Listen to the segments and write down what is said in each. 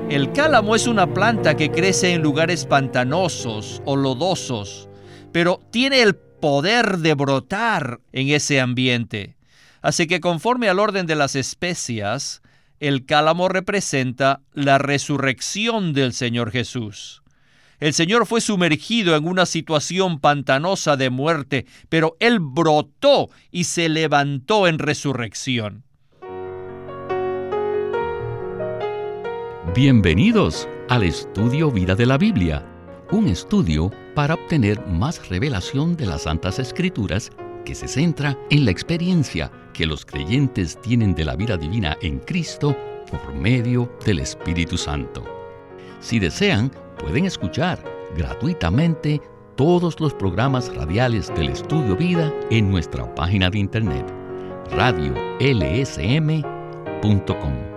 El cálamo es una planta que crece en lugares pantanosos o lodosos, pero tiene el poder de brotar en ese ambiente. Así que conforme al orden de las especias, el cálamo representa la resurrección del Señor Jesús. El Señor fue sumergido en una situación pantanosa de muerte, pero Él brotó y se levantó en resurrección. Bienvenidos al Estudio Vida de la Biblia, un estudio para obtener más revelación de las Santas Escrituras que se centra en la experiencia que los creyentes tienen de la vida divina en Cristo por medio del Espíritu Santo. Si desean, pueden escuchar gratuitamente todos los programas radiales del Estudio Vida en nuestra página de internet, radiolsm.com.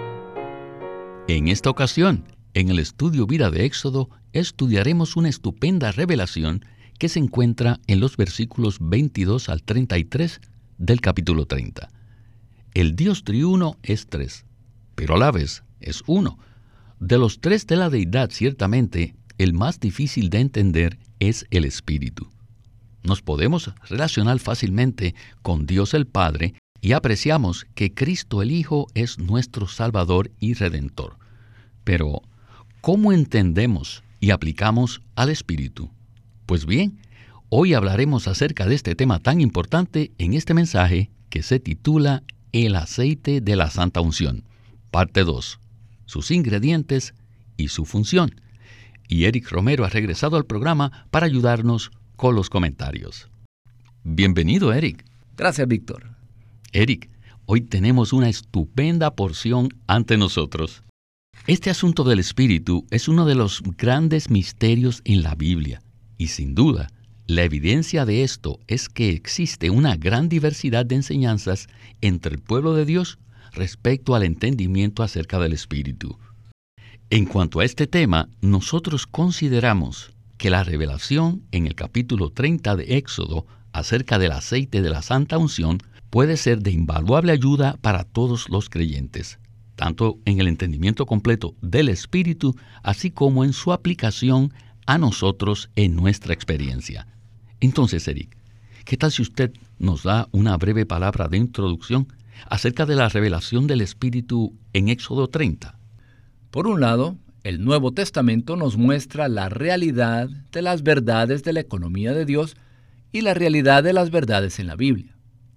En esta ocasión, en el Estudio Vida de Éxodo, estudiaremos una estupenda revelación que se encuentra en los versículos 22 al 33 del capítulo 30. El Dios triuno es tres, pero a la vez es uno. De los tres de la deidad, ciertamente, el más difícil de entender es el Espíritu. Nos podemos relacionar fácilmente con Dios el Padre y apreciamos que Cristo el Hijo es nuestro Salvador y Redentor. Pero, ¿cómo entendemos y aplicamos al Espíritu? Pues bien, hoy hablaremos acerca de este tema tan importante en este mensaje que se titula El aceite de la Santa Unción, parte 2, sus ingredientes y su función. Y Eric Romero ha regresado al programa para ayudarnos con los comentarios. Bienvenido, Eric. Gracias, Víctor. Eric, hoy tenemos una estupenda porción ante nosotros. Este asunto del Espíritu es uno de los grandes misterios en la Biblia, y sin duda, la evidencia de esto es que existe una gran diversidad de enseñanzas entre el pueblo de Dios respecto al entendimiento acerca del Espíritu. En cuanto a este tema, nosotros consideramos que la revelación en el capítulo 30 de Éxodo acerca del aceite de la Santa Unción puede ser de invaluable ayuda para todos los creyentes, tanto en el entendimiento completo del Espíritu, así como en su aplicación a nosotros en nuestra experiencia. Entonces, Eric, ¿qué tal si usted nos da una breve palabra de introducción acerca de la revelación del Espíritu en Éxodo 30? Por un lado, el Nuevo Testamento nos muestra la realidad de las verdades de la economía de Dios y la realidad de las verdades en la Biblia.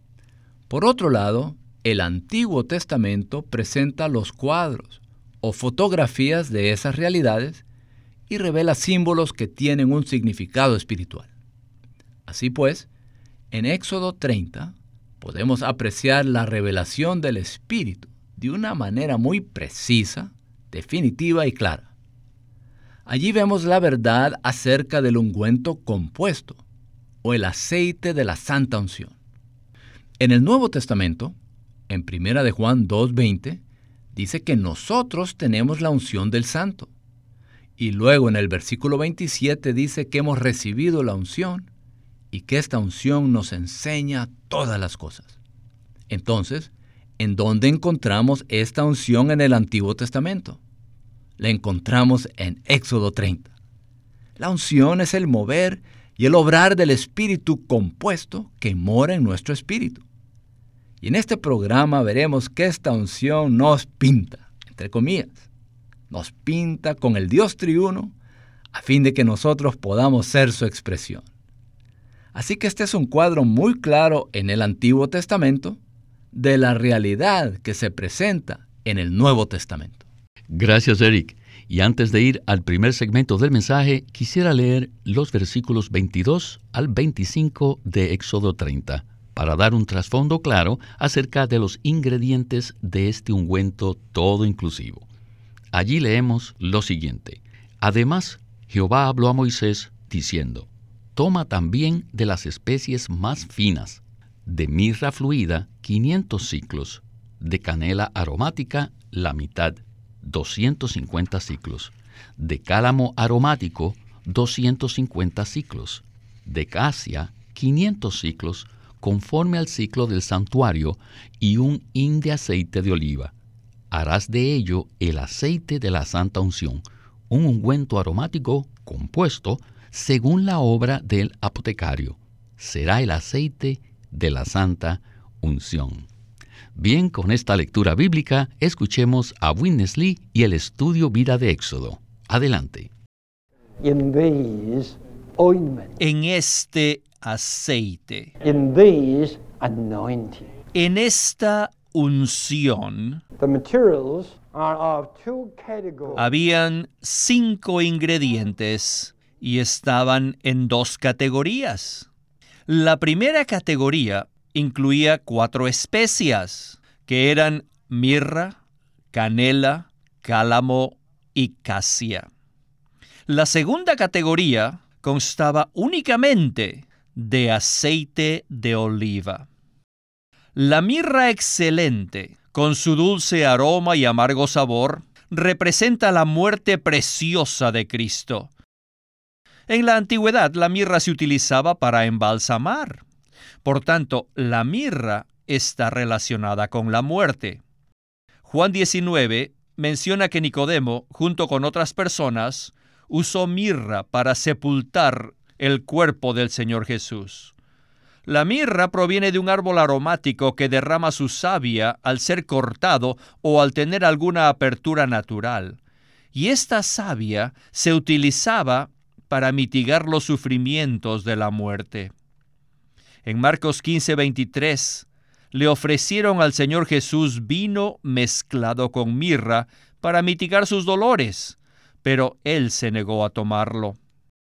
Por otro lado, el Antiguo Testamento presenta los cuadros o fotografías de esas realidades y revela símbolos que tienen un significado espiritual. Así pues, en Éxodo 30 podemos apreciar la revelación del Espíritu de una manera muy precisa, definitiva y clara. Allí vemos la verdad acerca del ungüento compuesto o el aceite de la Santa Unción. En el Nuevo Testamento, en 1 de Juan 2:20, dice que nosotros tenemos la unción del Santo. Y luego en el versículo 27 dice que hemos recibido la unción y que esta unción nos enseña todas las cosas. Entonces, ¿en dónde encontramos esta unción en el Antiguo Testamento? La encontramos en Éxodo 30. La unción es el mover y el obrar del Espíritu compuesto que mora en nuestro espíritu. Y en este programa veremos que esta unción nos pinta, entre comillas, nos pinta con el Dios triuno a fin de que nosotros podamos ser su expresión. Así que este es un cuadro muy claro en el Antiguo Testamento de la realidad que se presenta en el Nuevo Testamento. Gracias, Eric. Y antes de ir al primer segmento del mensaje, quisiera leer los versículos 22 al 25 de Éxodo 30, para dar un trasfondo claro acerca de los ingredientes de este ungüento todo inclusivo. Allí leemos lo siguiente: Además, Jehová habló a Moisés, diciendo: Toma también de las especies más finas, de mirra fluida 500 siclos, de canela aromática la mitad, 250 siclos, de cálamo aromático 250 siclos, de casia 500 siclos, conforme al ciclo del santuario, y un hin de aceite de oliva. harás de ello el aceite de la santa unción, un ungüento aromático compuesto según la obra del apotecario. Será el aceite de la santa unción. Bien, con esta lectura bíblica, escuchemos a Witness Lee y el estudio Vida de Éxodo. Adelante. En este aceite, en esta unción, habían 5 ingredientes y estaban en 2 categorías. La primera categoría incluía 4 especias, que eran mirra, canela, cálamo y casia. La segunda categoría constaba únicamente de aceite de oliva. La mirra excelente, con su dulce aroma y amargo sabor, representa la muerte preciosa de Cristo. En la antigüedad, la mirra se utilizaba para embalsamar. Por tanto, la mirra está relacionada con la muerte. Juan 19 menciona que Nicodemo, junto con otras personas, usó mirra para sepultar el cuerpo del Señor Jesús. La mirra proviene de un árbol aromático que derrama su savia al ser cortado o al tener alguna apertura natural. Y esta savia se utilizaba para mitigar los sufrimientos de la muerte. En Marcos 15:23, le ofrecieron al Señor Jesús vino mezclado con mirra para mitigar sus dolores, pero Él se negó a tomarlo.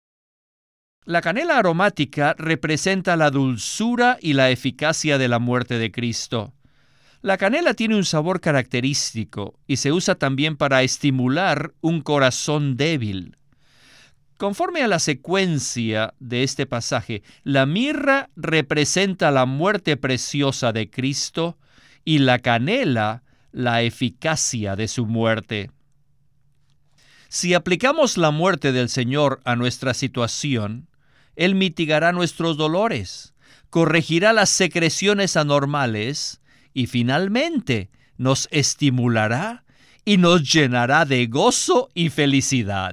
La canela aromática representa la dulzura y la eficacia de la muerte de Cristo. La canela tiene un sabor característico y se usa también para estimular un corazón débil. Conforme a la secuencia de este pasaje, la mirra representa la muerte preciosa de Cristo y la canela la eficacia de su muerte. Si aplicamos la muerte del Señor a nuestra situación, Él mitigará nuestros dolores, corregirá las secreciones anormales y finalmente nos estimulará y nos llenará de gozo y felicidad.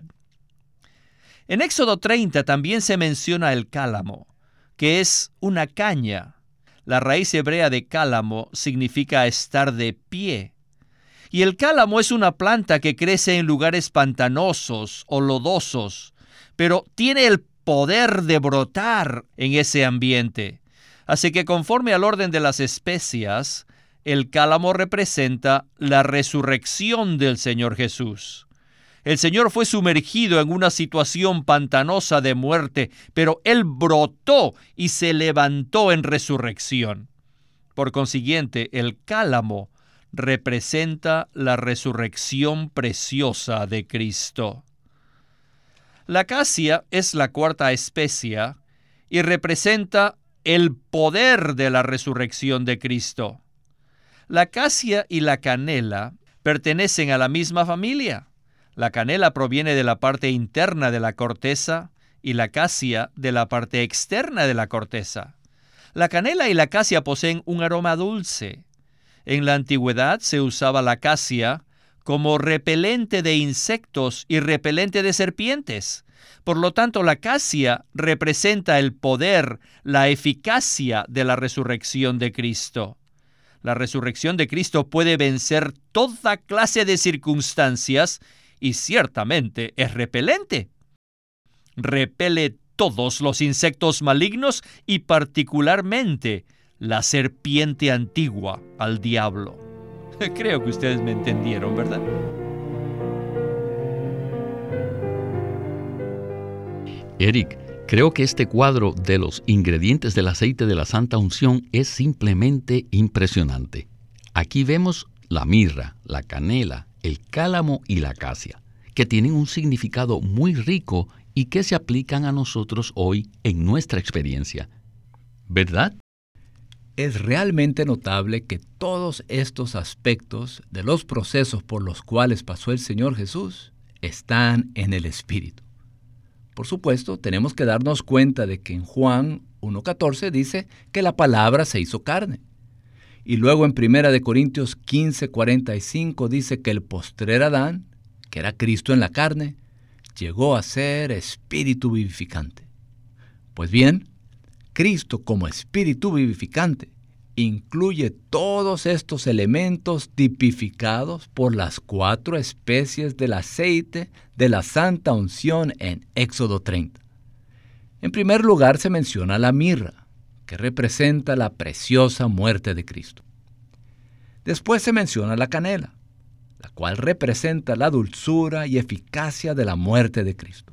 En Éxodo 30 también se menciona el cálamo, que es una caña. La raíz hebrea de cálamo significa estar de pie. Y el cálamo es una planta que crece en lugares pantanosos o lodosos, pero tiene el poder de brotar en ese ambiente. Así que conforme al orden de las especias, el cálamo representa la resurrección del Señor Jesús. El Señor fue sumergido en una situación pantanosa de muerte, pero Él brotó y se levantó en resurrección. Por consiguiente, el cálamo representa la resurrección preciosa de Cristo. La casia es la 4ª especia y representa el poder de la resurrección de Cristo. La casia y la canela pertenecen a la misma familia. La canela proviene de la parte interna de la corteza y la casia de la parte externa de la corteza. La canela y la casia poseen un aroma dulce. En la antigüedad se usaba la casia como repelente de insectos y repelente de serpientes. Por lo tanto, la casia representa el poder, la eficacia de la resurrección de Cristo. La resurrección de Cristo puede vencer toda clase de circunstancias y ciertamente es repelente. Repele todos los insectos malignos y particularmente la serpiente antigua, al diablo. Creo que ustedes me entendieron, ¿verdad? Eric, creo que este cuadro de los ingredientes del aceite de la santa unción es simplemente impresionante. Aquí vemos la mirra, la canela, el cálamo y la casia, que tienen un significado muy rico y que se aplican a nosotros hoy en nuestra experiencia. ¿Verdad? Es realmente notable que todos estos aspectos de los procesos por los cuales pasó el Señor Jesús están en el Espíritu. Por supuesto, tenemos que darnos cuenta de que en Juan 1:14 dice que la palabra se hizo carne. Y luego en 1 Corintios 15:45 dice que el postrer Adán, que era Cristo en la carne, llegó a ser espíritu vivificante. Pues bien, Cristo como espíritu vivificante incluye todos estos elementos tipificados por las 4 especies del aceite de la santa unción en Éxodo 30. En primer lugar se menciona la mirra, que representa la preciosa muerte de Cristo. Después se menciona la canela, la cual representa la dulzura y eficacia de la muerte de Cristo.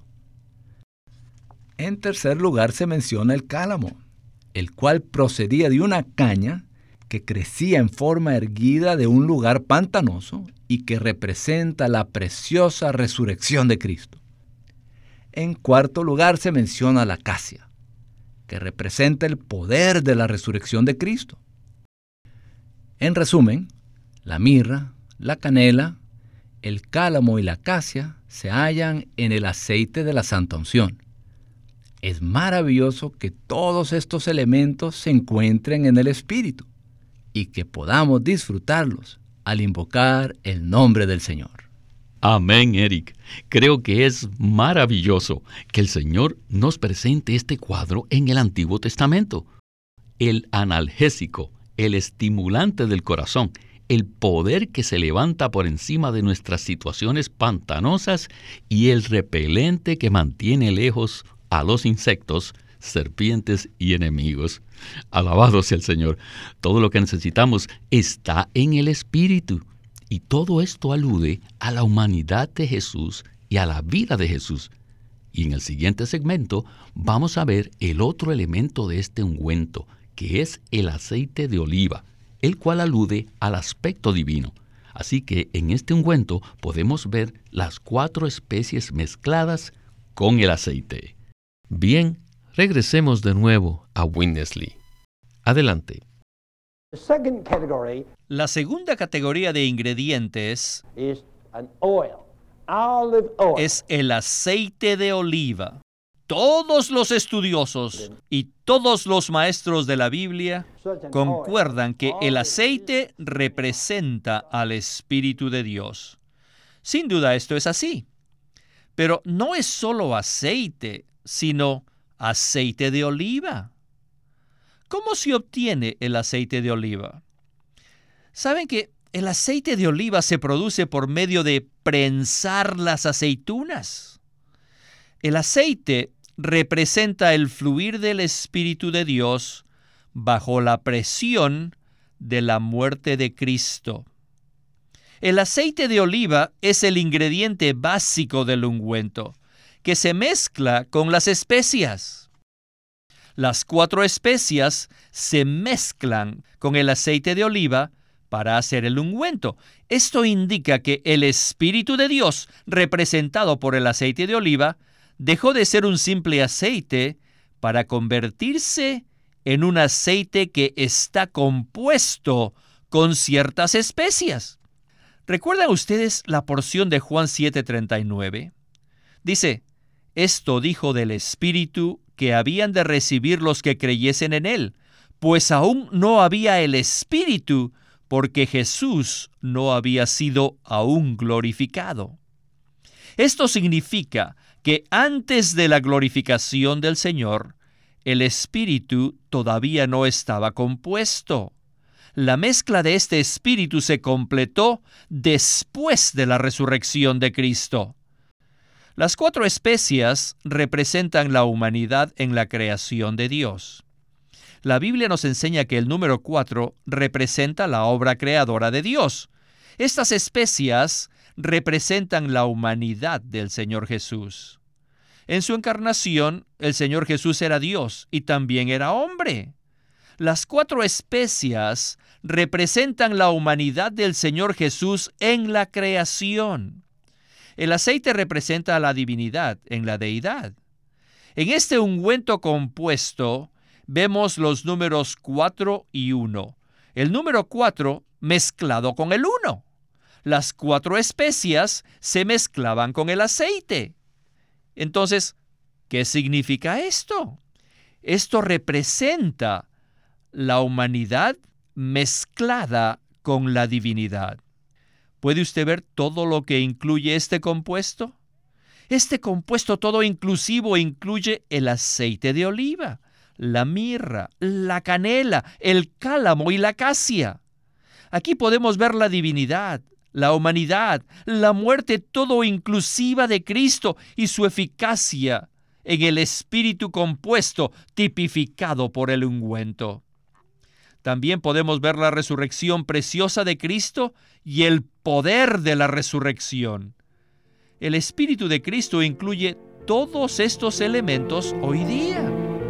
En tercer lugar se menciona el cálamo, el cual procedía de una caña que crecía en forma erguida de un lugar pantanoso y que representa la preciosa resurrección de Cristo. En cuarto lugar se menciona la acacia, que representa el poder de la resurrección de Cristo. En resumen, la mirra, la canela, el cálamo y la acacia se hallan en el aceite de la santa unción. Es maravilloso que todos estos elementos se encuentren en el Espíritu y que podamos disfrutarlos al invocar el nombre del Señor. Amén, Eric. Creo que es maravilloso que el Señor nos presente este cuadro en el Antiguo Testamento. El analgésico, el estimulante del corazón, el poder que se levanta por encima de nuestras situaciones pantanosas y el repelente que mantiene lejos a los insectos, serpientes y enemigos. Alabado sea el Señor. Todo lo que necesitamos está en el Espíritu. Y todo esto alude a la humanidad de Jesús y a la vida de Jesús. Y en el siguiente segmento vamos a ver el otro elemento de este ungüento, que es el aceite de oliva, el cual alude al aspecto divino. Así que en este ungüento podemos ver las 4 especies mezcladas con el aceite. Bien, regresemos de nuevo a Winnesley. Adelante. La segunda categoría de ingredientes es el aceite de oliva. Todos los estudiosos y todos los maestros de la Biblia concuerdan que el aceite representa al Espíritu de Dios. Sin duda esto es así. Pero no es solo aceite, sino aceite de oliva. ¿Cómo se obtiene el aceite de oliva? ¿Saben que el aceite de oliva se produce por medio de prensar las aceitunas? El aceite representa el fluir del Espíritu de Dios bajo la presión de la muerte de Cristo. El aceite de oliva es el ingrediente básico del ungüento, que se mezcla con las especias. Las 4 especias se mezclan con el aceite de oliva para hacer el ungüento. Esto indica que el Espíritu de Dios, representado por el aceite de oliva, dejó de ser un simple aceite para convertirse en un aceite que está compuesto con ciertas especias. ¿Recuerdan ustedes la porción de Juan 7:39? Dice, esto dijo del Espíritu que habían de recibir los que creyesen en Él, pues aún no había el Espíritu, porque Jesús no había sido aún glorificado. Esto significa que antes de la glorificación del Señor, el Espíritu todavía no estaba compuesto. La mezcla de este Espíritu se completó después de la resurrección de Cristo. Las 4 especias representan la humanidad en la creación de Dios. La Biblia nos enseña que el número 4 representa la obra creadora de Dios. Estas especias representan la humanidad del Señor Jesús. En su encarnación, el Señor Jesús era Dios y también era hombre. Las 4 especias representan la humanidad del Señor Jesús en la creación. El aceite representa a la divinidad en la deidad. En este ungüento compuesto vemos los números 4 y 1. El número 4 mezclado con el 1. Las 4 especias se mezclaban con el aceite. Entonces, ¿qué significa esto? Esto representa la humanidad mezclada con la divinidad. ¿Puede usted ver todo lo que incluye este compuesto? Este compuesto todo inclusivo incluye el aceite de oliva, la mirra, la canela, el cálamo y la acacia. Aquí podemos ver la divinidad, la humanidad, la muerte todo inclusiva de Cristo y su eficacia en el espíritu compuesto tipificado por el ungüento. También podemos ver la resurrección preciosa de Cristo y el poder de la resurrección. El Espíritu de Cristo incluye todos estos elementos hoy día.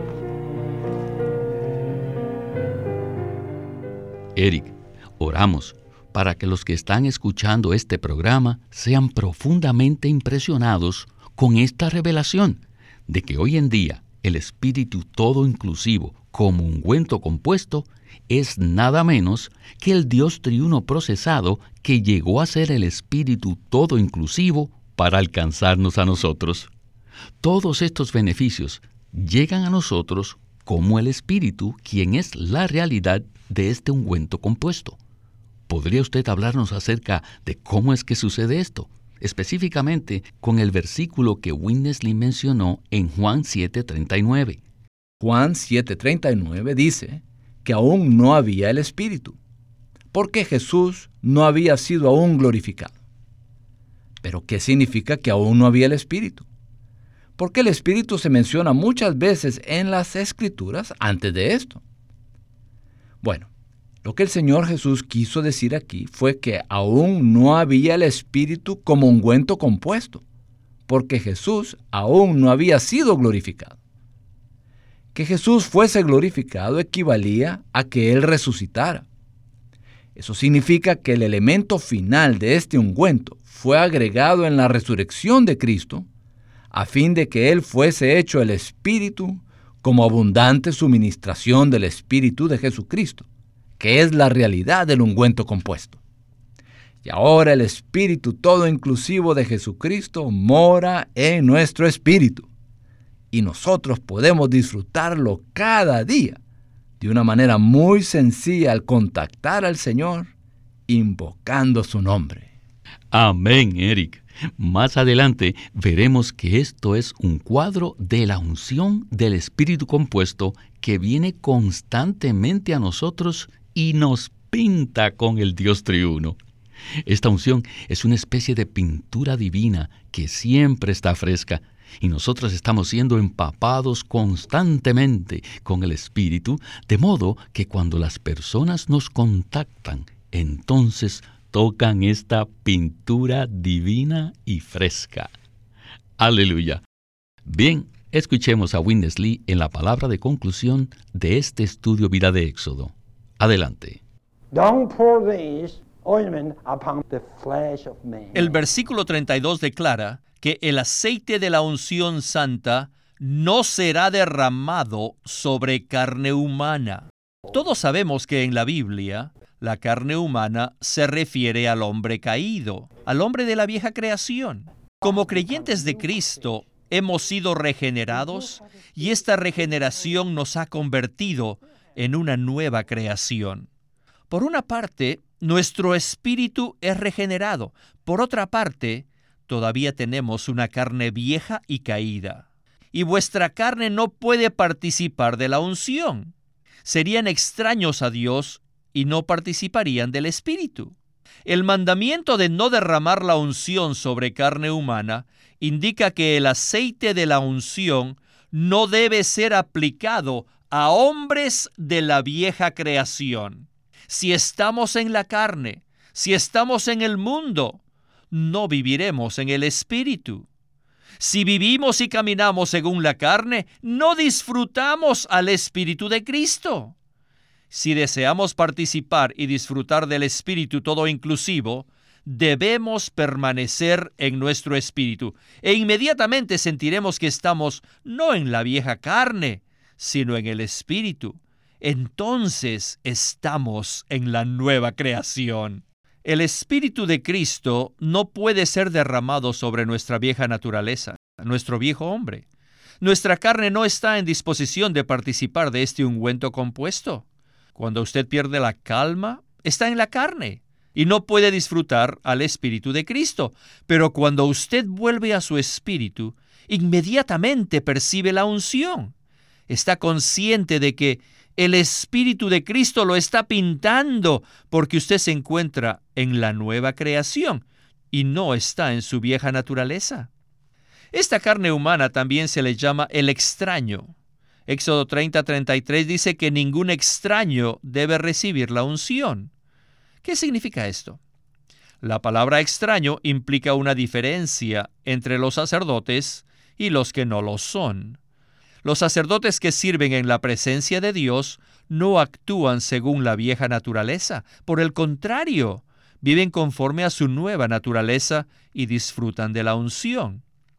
Eric, oramos para que los que están escuchando este programa sean profundamente impresionados con esta revelación de que hoy en día el Espíritu todo inclusivo como ungüento compuesto es nada menos que el Dios triuno procesado que llegó a ser el Espíritu todo inclusivo para alcanzarnos a nosotros. Todos estos beneficios llegan a nosotros como el Espíritu, quien es la realidad de este ungüento compuesto. ¿Podría usted hablarnos acerca de cómo es que sucede esto? Específicamente con el versículo que Winnesley mencionó en Juan 7:39. Juan 7:39 dice que aún no había el Espíritu, porque Jesús no había sido aún glorificado. ¿Pero qué significa que aún no había el Espíritu? Porque el Espíritu se menciona muchas veces en las Escrituras antes de esto. Bueno, lo que el Señor Jesús quiso decir aquí fue que aún no había el Espíritu como ungüento compuesto, porque Jesús aún no había sido glorificado. Que Jesús fuese glorificado equivalía a que Él resucitara. Eso significa que el elemento final de este ungüento fue agregado en la resurrección de Cristo, a fin de que Él fuese hecho el Espíritu como abundante suministración del Espíritu de Jesucristo, que es la realidad del ungüento compuesto. Y ahora el Espíritu todo inclusivo de Jesucristo mora en nuestro espíritu, y nosotros podemos disfrutarlo cada día de una manera muy sencilla al contactar al Señor, invocando su nombre. Amén, Eric. Más adelante veremos que esto es un cuadro de la unción del Espíritu compuesto que viene constantemente a nosotros y nos pinta con el Dios triuno. Esta unción es una especie de pintura divina que siempre está fresca, y nosotros estamos siendo empapados constantemente con el Espíritu, de modo que cuando las personas nos contactan, entonces tocan esta pintura divina y fresca. ¡Aleluya! Bien, escuchemos a Winnesley en la palabra de conclusión de este estudio Vida de Éxodo. Adelante. El versículo 32 declara que el aceite de la unción santa no será derramado sobre carne humana. Todos sabemos que en la Biblia, la carne humana se refiere al hombre caído, al hombre de la vieja creación. Como creyentes de Cristo, hemos sido regenerados y esta regeneración nos ha convertido en una nueva creación. Por una parte, nuestro espíritu es regenerado. Por otra parte, todavía tenemos una carne vieja y caída. Y vuestra carne no puede participar de la unción. Serían extraños a Dios y no participarían del Espíritu. El mandamiento de no derramar la unción sobre carne humana indica que el aceite de la unción no debe ser aplicado a hombres de la vieja creación. Si estamos en la carne, si estamos en el mundo, no viviremos en el Espíritu. Si vivimos y caminamos según la carne, no disfrutamos al Espíritu de Cristo. Si deseamos participar y disfrutar del Espíritu todo inclusivo, debemos permanecer en nuestro espíritu e inmediatamente sentiremos que estamos no en la vieja carne, sino en el Espíritu. Entonces estamos en la nueva creación. El Espíritu de Cristo no puede ser derramado sobre nuestra vieja naturaleza, nuestro viejo hombre. Nuestra carne no está en disposición de participar de este ungüento compuesto. Cuando usted pierde la calma, está en la carne y no puede disfrutar al Espíritu de Cristo. Pero cuando usted vuelve a su espíritu, inmediatamente percibe la unción. Está consciente de que el Espíritu de Cristo lo está pintando porque usted se encuentra en la nueva creación y no está en su vieja naturaleza. Esta carne humana también se le llama el extraño. Éxodo 30:33 dice que ningún extraño debe recibir la unción. ¿Qué significa esto? La palabra extraño implica una diferencia entre los sacerdotes y los que no lo son. Los sacerdotes que sirven en la presencia de Dios no actúan según la vieja naturaleza. Por el contrario, viven conforme a su nueva naturaleza y disfrutan de la unción.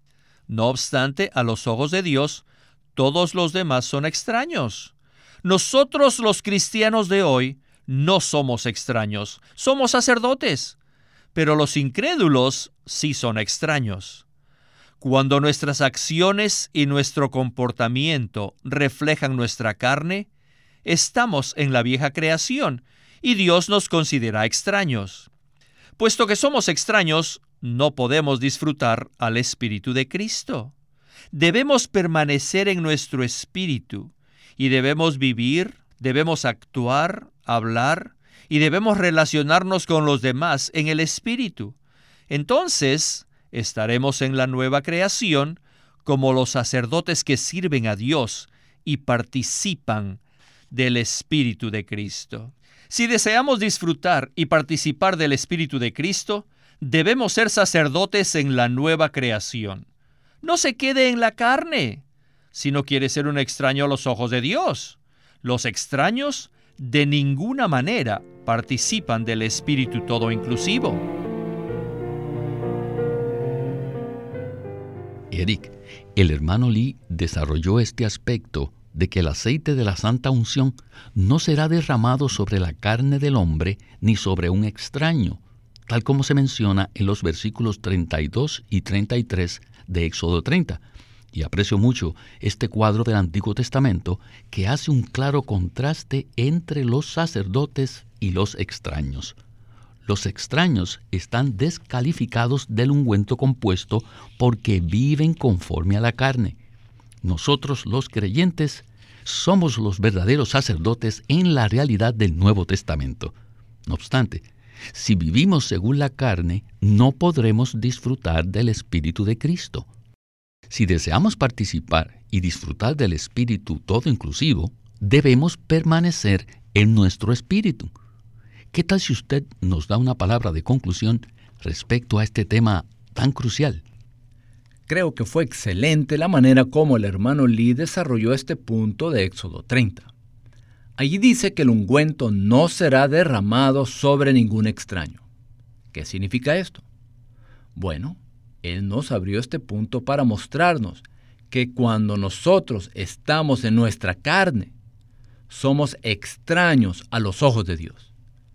No obstante, a los ojos de Dios, todos los demás son extraños. Nosotros los cristianos de hoy no somos extraños, somos sacerdotes, pero los incrédulos sí son extraños. Cuando nuestras acciones y nuestro comportamiento reflejan nuestra carne, estamos en la vieja creación y Dios nos considera extraños. Puesto que somos extraños, no podemos disfrutar al Espíritu de Cristo. Debemos permanecer en nuestro espíritu y debemos vivir, debemos actuar, hablar y debemos relacionarnos con los demás en el espíritu. Entonces, estaremos en la nueva creación como los sacerdotes que sirven a Dios y participan del Espíritu de Cristo. Si deseamos disfrutar y participar del Espíritu de Cristo, debemos ser sacerdotes en la nueva creación. No se quede en la carne, si no quiere ser un extraño a los ojos de Dios. Los extraños de ninguna manera participan del Espíritu todo inclusivo. Eric, el hermano Lee desarrolló este aspecto de que el aceite de la santa unción no será derramado sobre la carne del hombre ni sobre un extraño, tal como se menciona en los versículos 32 y 33 de Éxodo 30. Y aprecio mucho este cuadro del Antiguo Testamento que hace un claro contraste entre los sacerdotes y los extraños. Los extraños están descalificados del ungüento compuesto porque viven conforme a la carne. Nosotros, los creyentes, somos los verdaderos sacerdotes en la realidad del Nuevo Testamento. No obstante, si vivimos según la carne, no podremos disfrutar del Espíritu de Cristo. Si deseamos participar y disfrutar del Espíritu todo inclusivo, debemos permanecer en nuestro espíritu. ¿Qué tal si usted nos da una palabra de conclusión respecto a este tema tan crucial? Creo que fue excelente la manera como el hermano Lee desarrolló este punto de Éxodo 30. Allí dice que el ungüento no será derramado sobre ningún extraño. ¿Qué significa esto? Bueno, él nos abrió este punto para mostrarnos que cuando nosotros estamos en nuestra carne, somos extraños a los ojos de Dios.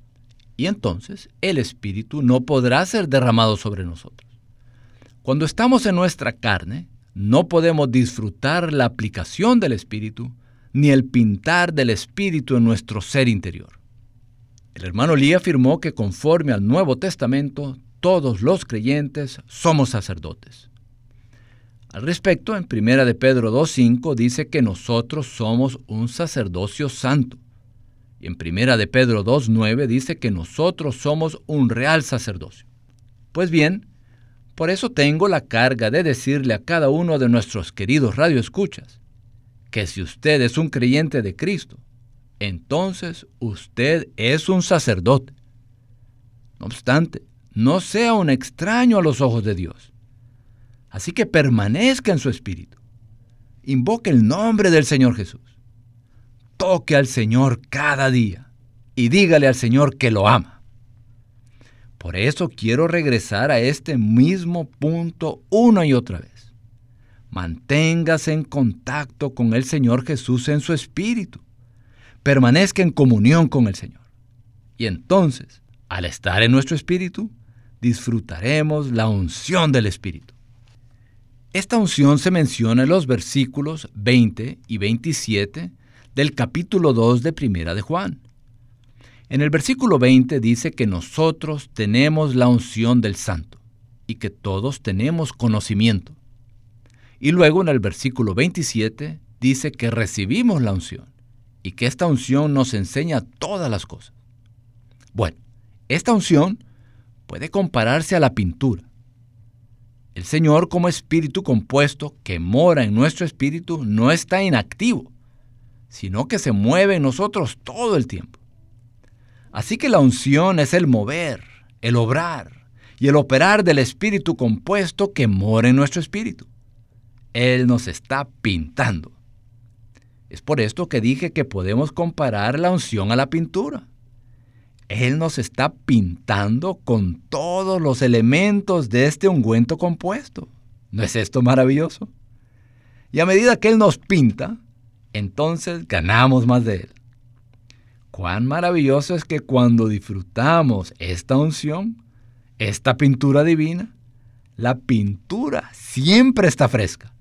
Y entonces el Espíritu no podrá ser derramado sobre nosotros. Cuando estamos en nuestra carne, no podemos disfrutar la aplicación del Espíritu ni el pintar del Espíritu en nuestro ser interior. El hermano Lee afirmó que conforme al Nuevo Testamento, todos los creyentes somos sacerdotes. Al respecto, en 1 de Pedro 2:5 dice que nosotros somos un sacerdocio santo. Y en 1 de Pedro 2:9 dice que nosotros somos un real sacerdocio. Pues bien, por eso tengo la carga de decirle a cada uno de nuestros queridos radioescuchas que si usted es un creyente de Cristo, entonces usted es un sacerdote. No obstante, no sea un extraño a los ojos de Dios. Así que permanezca en su espíritu. Invoque el nombre del Señor Jesús. Toque al Señor cada día y dígale al Señor que lo ama. Por eso quiero regresar a este mismo punto una y otra vez. Manténgase en contacto con el Señor Jesús en su espíritu. Permanezca en comunión con el Señor. Y entonces, al estar en nuestro espíritu, disfrutaremos la unción del Espíritu. Esta unción se menciona en los versículos 20 y 27 del capítulo 2 de Primera de Juan, En el versículo 20 dice que nosotros tenemos la unción del Santo y que todos tenemos conocimiento. Y luego en el versículo 27 dice que recibimos la unción y que esta unción nos enseña todas las cosas. Bueno, esta unción puede compararse a la pintura. El Señor, como espíritu compuesto que mora en nuestro espíritu, no está inactivo, sino que se mueve en nosotros todo el tiempo. Así que la unción es el mover, el obrar y el operar del espíritu compuesto que mora en nuestro espíritu. Él nos está pintando. Es por esto que dije que podemos comparar la unción a la pintura. Él nos está pintando con todos los elementos de este ungüento compuesto. ¿No es esto maravilloso? Y a medida que Él nos pinta, entonces ganamos más de Él. Cuán maravilloso es que cuando disfrutamos esta unción, esta pintura divina, la pintura siempre está fresca.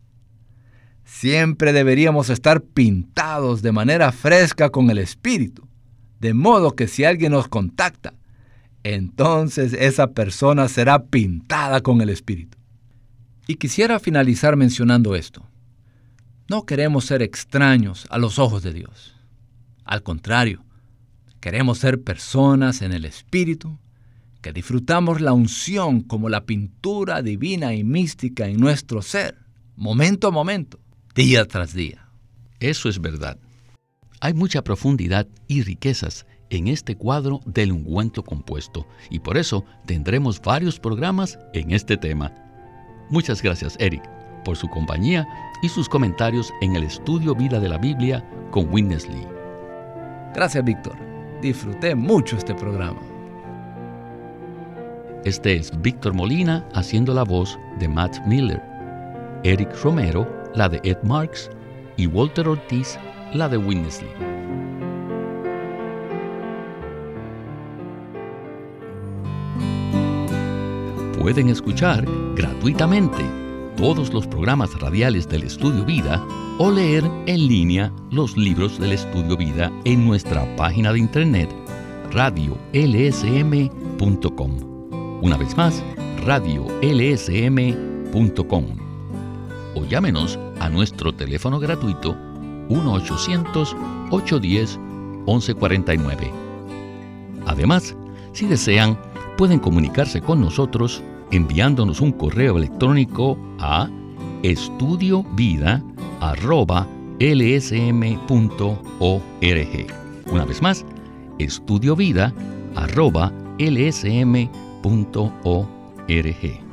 Siempre deberíamos estar pintados de manera fresca con el Espíritu, de modo que si alguien nos contacta, entonces esa persona será pintada con el Espíritu. Y quisiera finalizar mencionando esto. No queremos ser extraños a los ojos de Dios. Al contrario, queremos ser personas en el Espíritu, que disfrutamos la unción como la pintura divina y mística en nuestro ser, momento a momento, día tras día. Eso es verdad. Hay mucha profundidad y riquezas en este cuadro del ungüento compuesto, y por eso tendremos varios programas en este tema. Muchas gracias, Eric, por su compañía y sus comentarios en el estudio Vida de la Biblia con Witness Lee. Gracias, Víctor. Disfruté mucho este programa. Este es Víctor Molina haciendo la voz de Matt Miller, Eric Romero la de Ed Marks y Walter Ortiz la de Witness Lee. Pueden escuchar gratuitamente todos los programas radiales del Estudio Vida o leer en línea los libros del Estudio Vida en nuestra página de internet radiolsm.com. Una vez más, radiolsm.com. O llámenos a nuestro teléfono gratuito 1-800-810-1149. Además, si desean, pueden comunicarse con nosotros enviándonos un correo electrónico a estudiovida@lsm.org. Una vez más, estudiovida@lsm.org.